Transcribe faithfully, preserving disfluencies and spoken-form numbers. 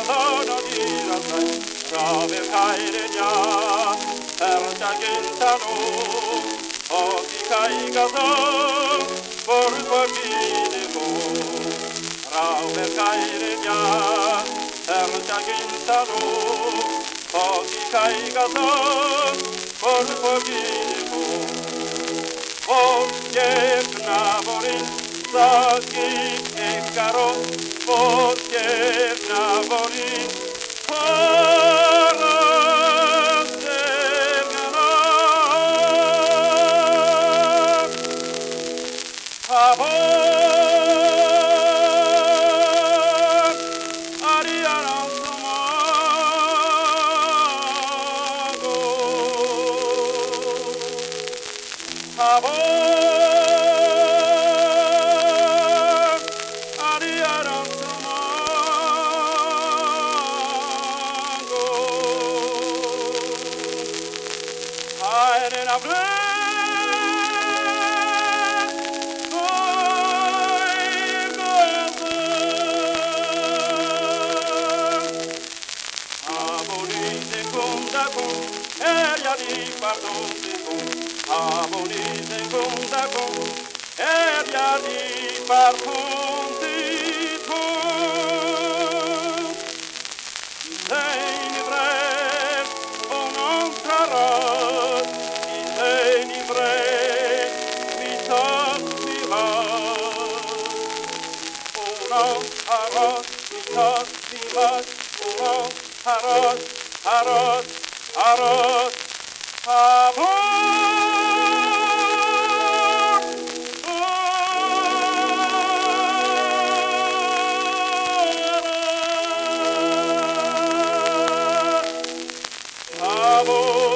sono dirasai, rove kaire냐, terjagintanu, oki kaigazo, por tuakidimu, rove kaire냐, terjagintanu, oki kaigazo, por tuakidimu, Podziewna worin, zaki ekaro, podziewna worin, porozergana. Amor, ariana sumago. Amor, ariana sumago. Einen Abend, Ella di pardon di con, amonite con da con, ella di pardon di con. Sei livre, o non trarrà, sei livre, mi toccirà. Uno harot, mi toccirà, uno harot, harot, harot, amor, amor, amor.